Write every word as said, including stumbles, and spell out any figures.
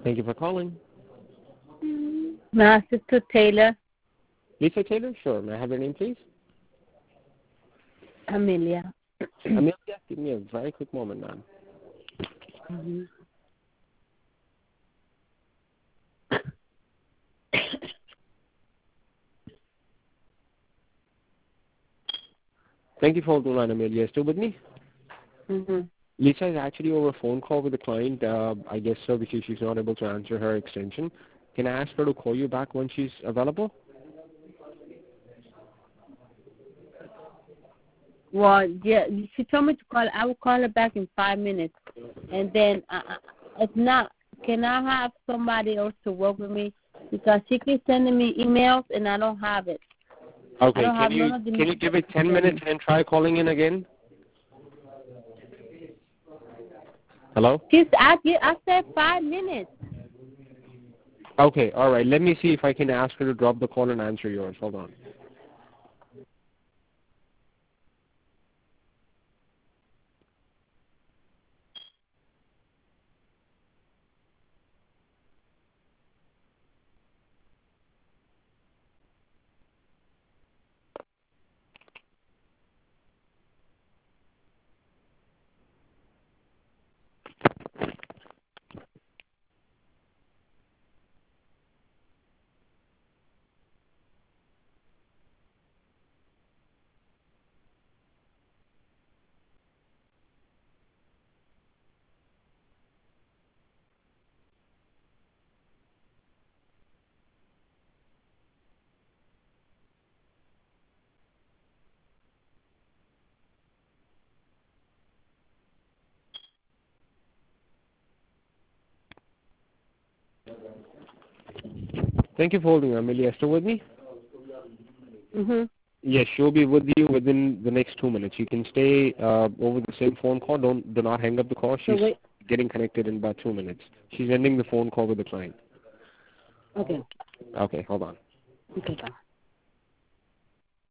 Thank you for calling. Master to Taylor. Lisa Taylor? Sure. May I have your name, please? Amelia. Amelia, give me a very quick moment, ma'am. Mm-hmm. Thank you for holding the line, Amelia. Still with me? Mm-hmm. Lisa is actually over a phone call with the client, uh, I guess so, because she's not able to answer her extension. Can I ask her to call you back when she's available? Well, yeah, she told me to call. I will call her back in five minutes. And then, uh, if not, can I have somebody else to work with me? Because she keeps sending me emails, and I don't have it. Okay, can you, can you give it ten minutes and try calling in again? Hello? She's, I, I said five minutes. Okay, all right. Let me see if I can ask her to drop the call and answer yours. Hold on. Thank you for holding, Amelia. Still with me? Mm-hmm. Yes, she'll be with you within the next two minutes. You can stay uh, over the same phone call. Don't do not hang up the call. She's So getting connected in about two minutes. She's ending the phone call with the client. Okay. Okay, hold on. Okay, bye.